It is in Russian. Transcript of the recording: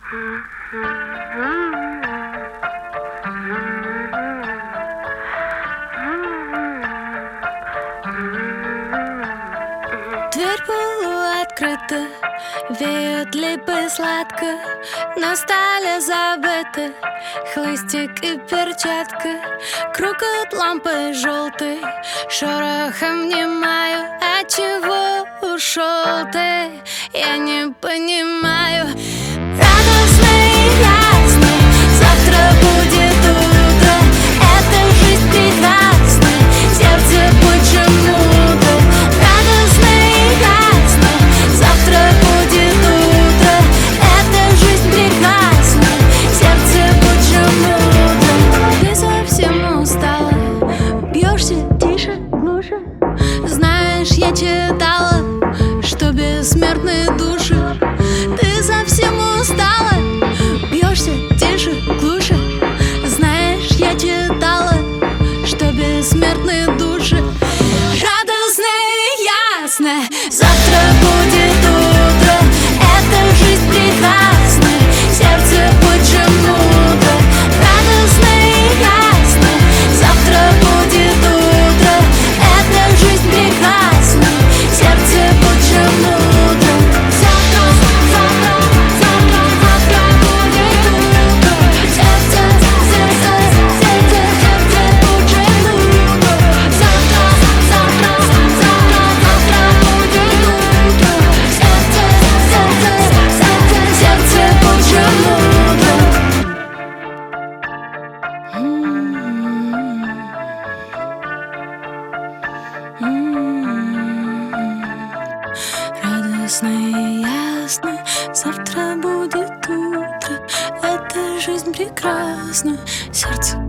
Дверь полуоткрыта, веют липы сладко, на столе забыты хлыстик и перчатка. Круг от лампы желтой, шорохом внимаю. Отчего ушел ты, я не понимаю. Радостно и ясно, завтра будет утро. Эта жизнь прекрасна, сердце почему-то. Радостно и ясно, завтра будет утро. Эта жизнь прекрасна, сердце почему-то. Ты совсем устала, бьешься тише, глуше. Знаешь, я читала, что бессмертные души. Ты совсем устала, бьешься тише, глуше. Знаешь, я читала, что бессмертные души. Радостно и ясно, завтра будет утро. Эта жизнь прекрасна, сердце почему-то. Радостно и ясно, завтра будет утро. Эта жизнь прекрасна, сердце почему-то. Радостно и ясно, завтра будет утро. Эта жизнь прекрасна, сердце